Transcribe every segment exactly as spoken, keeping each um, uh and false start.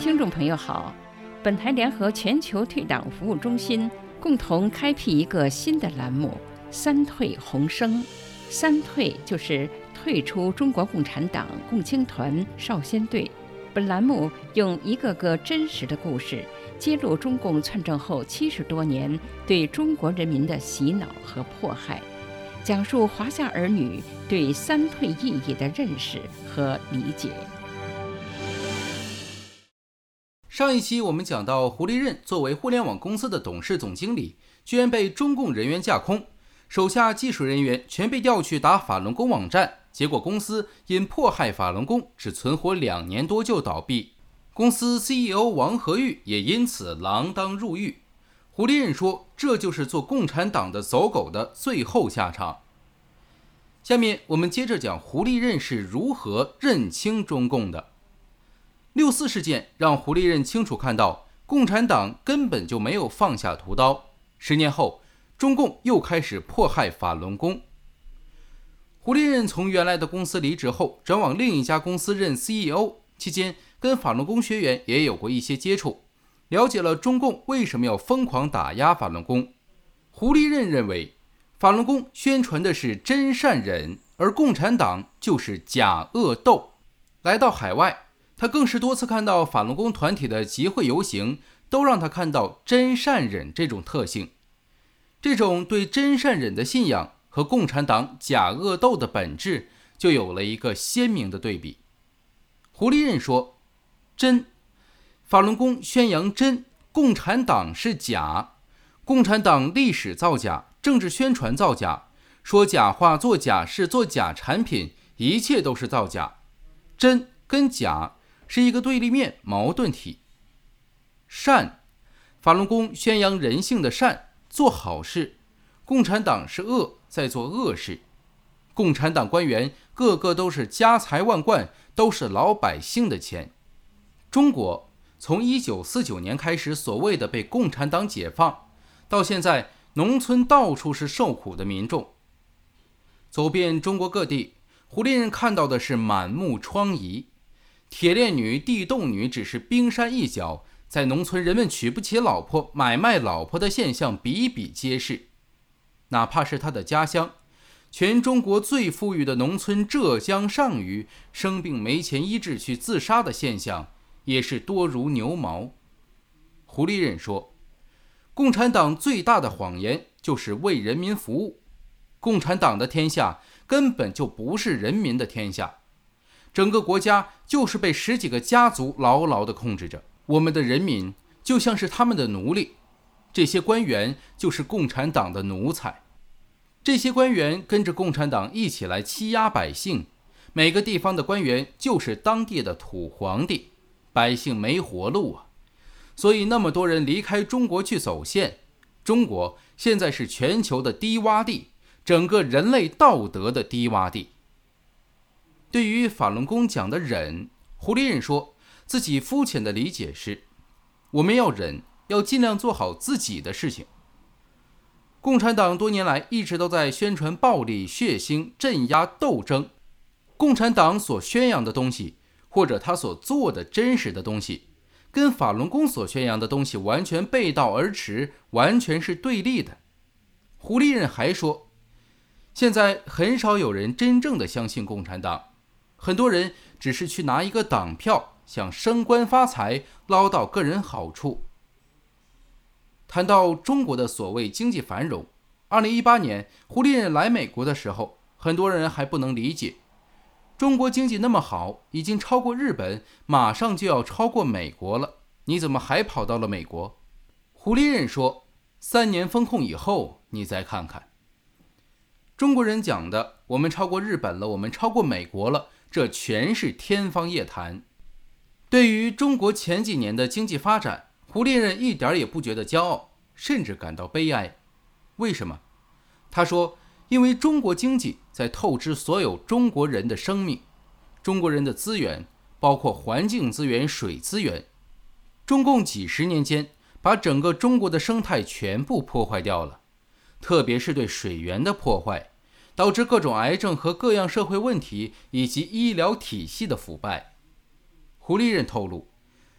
听众朋友好，本台联合全球退党服务中心共同开辟一个新的栏目“三退宏生”。三退就是退出中国共产党、共青团、少先队。本栏目用一个个真实的故事，揭露中共篡政后七十多年对中国人民的洗脑和迫害，讲述华夏儿女对三退意义的认识和理解。 上一期我们讲到，胡立任作为互联网公司的董事总经理，居然被中共人员架空，手下技术人员全被调去打法轮功网站，结果公司因迫害法轮功只存活两年多就倒闭，公司 C E O 王和玉也因此锒铛入狱。胡立任说，这就是做共产党的走狗的最后下场。下面我们接着讲胡立任是如何认清中共的。六四事件让胡立任清楚看到，共产党根本就没有放下屠刀。十年后，中共又开始迫害法轮功。胡立任从原来的公司离职后，转往另一家公司任 C E O， 期间跟法轮功学员也有过一些接触，了解了中共为什么要疯狂打压法轮功。胡立任认为，法轮功宣传的是真善忍，而共产党就是假恶斗。来到海外，他更是多次看到法轮功团体的集会游行，都让他看到真善忍这种特性。这种对真善忍的信仰和共产党假恶斗的本质就有了一个鲜明的对比。胡立任说，真，法轮功宣扬真，共产党是假，共产党历史造假，政治宣传造假，说假话，做假事，做假产品，一切都是造假。真跟假是一个对立面，矛盾体。善，法轮功宣扬人性的善，做好事，共产党是恶，在做恶事。共产党官员个个都是家财万贯，都是老百姓的钱。中国从一九四九年开始所谓的被共产党解放，到现在农村到处是受苦的民众。走遍中国各地，胡立任看到的是满目疮痍。铁链女、地洞女只是冰山一角，在农村人们娶不起老婆、买卖老婆的现象比比皆是。哪怕是他的家乡，全中国最富裕的农村浙江上虞，生病没钱医治去自杀的现象也是多如牛毛。胡立任说，共产党最大的谎言就是为人民服务，共产党的天下根本就不是人民的天下，整个国家就是被十几个家族牢牢地控制着，我们的人民就像是他们的奴隶，这些官员就是共产党的奴才，这些官员跟着共产党一起来欺压百姓，每个地方的官员就是当地的土皇帝，百姓没活路啊！所以那么多人离开中国去走线，中国现在是全球的低洼地，整个人类道德的低洼地。对于法轮功讲的忍，胡立任说，自己肤浅的理解是，我们要忍，要尽量做好自己的事情。共产党多年来一直都在宣传暴力、血腥、镇压、斗争。共产党所宣扬的东西，或者他所做的真实的东西，跟法轮功所宣扬的东西完全背道而驰，完全是对立的。胡立任还说，现在很少有人真正的相信共产党，很多人只是去拿一个党票，想升官发财，捞到个人好处。谈到中国的所谓经济繁荣，二零一八年胡立任来美国的时候，很多人还不能理解，中国经济那么好，已经超过日本，马上就要超过美国了，你怎么还跑到了美国？胡立任说，三年封控以后，你再看看。中国人讲的我们超过日本了，我们超过美国了，这全是天方夜谭。对于中国前几年的经济发展，胡立任一点也不觉得骄傲，甚至感到悲哀。为什么？他说，因为中国经济在透支所有中国人的生命，中国人的资源，包括环境资源、水资源。中共几十年间把整个中国的生态全部破坏掉了，特别是对水源的破坏，导致各种癌症和各样社会问题以及医疗体系的腐败。胡立任透露，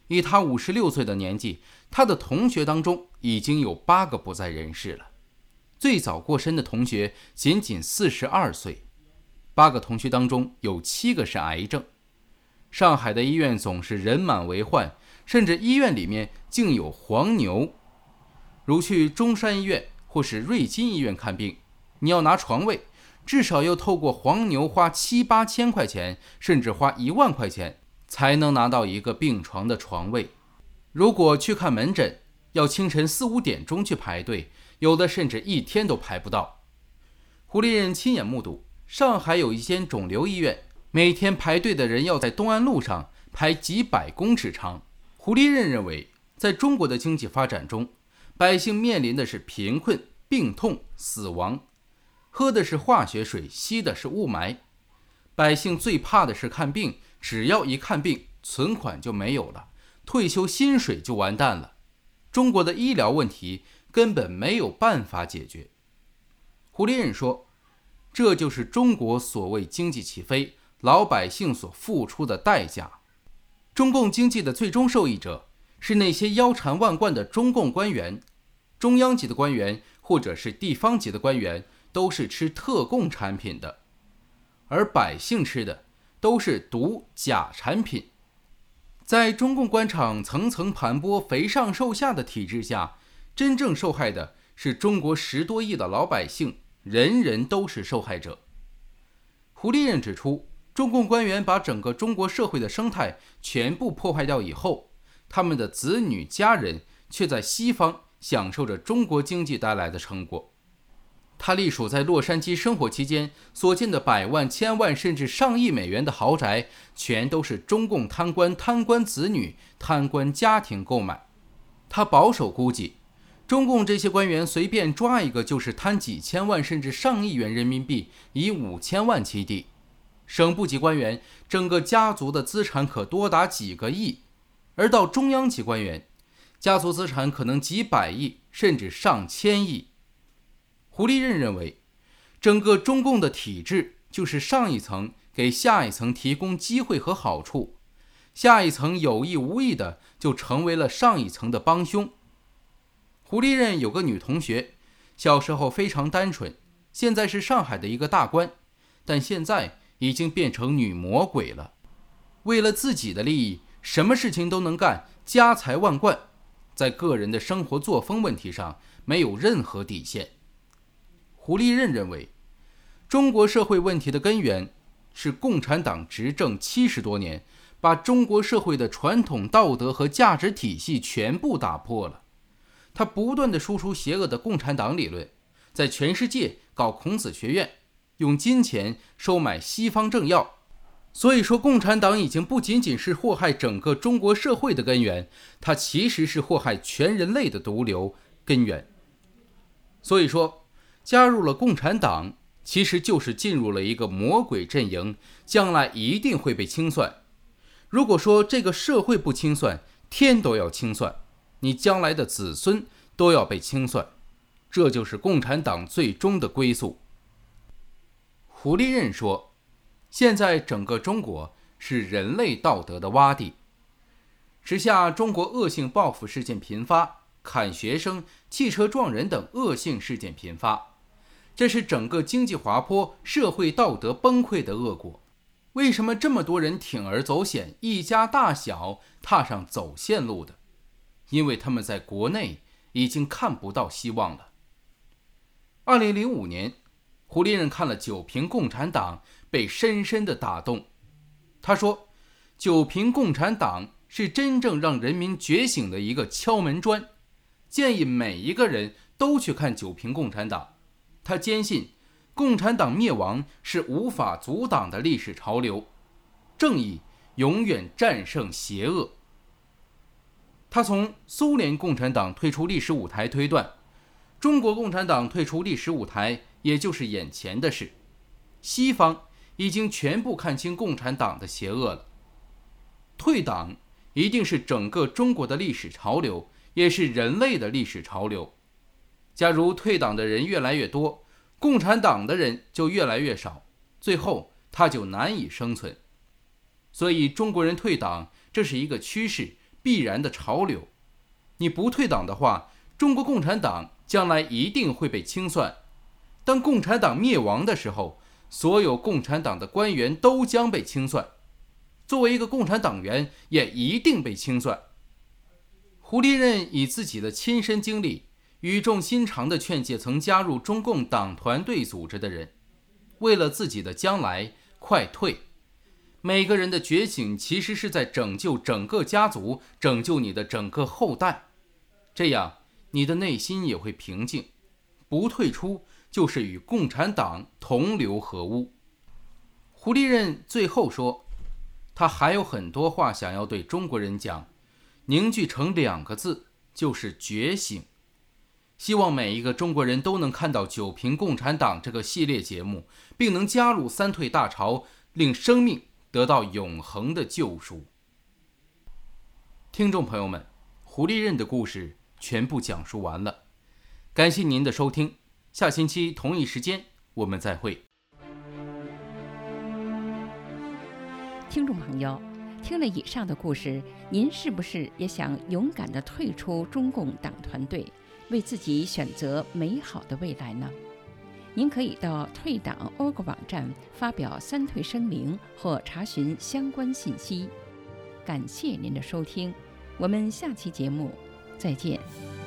以他五十六岁的年纪，他的同学当中已经有八个不在人世了。最早过身的同学仅仅四十二岁，八个同学当中有七个是癌症。上海的医院总是人满为患，甚至医院里面竟有黄牛。如去中山医院或是瑞金医院看病，你要拿床位，至少要透过黄牛花七八千块钱，甚至花一万块钱，才能拿到一个病床的床位。如果去看门诊，要清晨四五点钟去排队，有的甚至一天都排不到。胡立任亲眼目睹，上海有一间肿瘤医院，每天排队的人要在东安路上排几百公尺长。胡立任认为，在中国的经济发展中，百姓面临的是贫困、病痛、死亡，喝的是化学水，吸的是雾霾。百姓最怕的是看病，只要一看病，存款就没有了，退休薪水就完蛋了。中国的医疗问题根本没有办法解决。胡立任说，这就是中国所谓经济起飞，老百姓所付出的代价。中共经济的最终受益者是那些腰缠万贯的中共官员，中央级的官员或者是地方级的官员都是吃特供产品的，而百姓吃的都是毒假产品。在中共官场层层盘剥、肥上瘦下的体制下，真正受害的是中国十多亿的老百姓，人人都是受害者。胡立任指出，中共官员把整个中国社会的生态全部破坏掉以后，他们的子女家人却在西方享受着中国经济带来的成果。他隶属在洛杉矶生活期间所见的百万、千万甚至上亿美元的豪宅，全都是中共贪官、贪官子女、贪官家庭购买。他保守估计，中共这些官员随便抓一个就是贪几千万甚至上亿元人民币，以五千万起底。省部级官员整个家族的资产可多达几个亿，而到中央级官员，家族资产可能几百亿甚至上千亿。胡立任认为，整个中共的体制就是上一层给下一层提供机会和好处，下一层有意无意的就成为了上一层的帮凶。胡立任有个女同学，小时候非常单纯，现在是上海的一个大官，但现在已经变成女魔鬼了。为了自己的利益，什么事情都能干，家财万贯，在个人的生活作风问题上没有任何底线。胡立任认为，中国社会问题的根源是共产党执政七十多年，把中国社会的传统道德和价值体系全部打破了。他不断地输出邪恶的共产党理论，在全世界搞孔子学院，用金钱收买西方政要。所以说，共产党已经不仅仅是祸害整个中国社会的根源，它其实是祸害全人类的毒瘤根源。所以说，加入了共产党，其实就是进入了一个魔鬼阵营，将来一定会被清算。如果说这个社会不清算，天都要清算，你将来的子孙都要被清算，这就是共产党最终的归宿。胡立任说，现在整个中国是人类道德的洼地，时下中国恶性报复事件频发，砍学生、汽车撞人等恶性事件频发，这是整个经济滑坡、社会道德崩溃的恶果。为什么这么多人铤而走险，一家大小踏上走线路的？因为他们在国内已经看不到希望了。二零零五年，胡立任看了九评共产党，被深深地打动。他说，九评共产党是真正让人民觉醒的一个敲门砖，建议每一个人都去看九评共产党。他坚信共产党灭亡是无法阻挡的历史潮流，正义永远战胜邪恶。他从苏联共产党退出历史舞台推断，中国共产党退出历史舞台也就是眼前的事。西方已经全部看清共产党的邪恶了，退党一定是整个中国的历史潮流，也是人类的历史潮流。假如退党的人越来越多，共产党的人就越来越少，最后他就难以生存。所以中国人退党，这是一个趋势， 必然的潮流。你不退党的话，中国共产党将来一定会被清算。当共产党灭亡的时候，所有共产党的官员都将被清算，作为一个共产党员也一定被清算。胡立任以自己的亲身经历，语重心长地劝诫曾加入中共党团队组织的人，为了自己的将来，快退。每个人的觉醒其实是在拯救整个家族，拯救你的整个后代，这样你的内心也会平静。不退出就是与共产党同流合污。胡立任最后说，他还有很多话想要对中国人讲，凝聚成两个字，就是觉醒。希望每一个中国人都能看到《九评共产党》这个系列节目，并能加入三退大潮，令生命得到永恒的救赎。听众朋友们，胡立任的故事全部讲述完了，感谢您的收听，下星期同一时间我们再会。 听众朋友，听了以上的故事，您是不是也想勇敢地退出中共党团队，为自己选择美好的未来呢？您可以到退党 org 网站发表三退声明或查询相关信息。感谢您的收听，我们下期节目再见。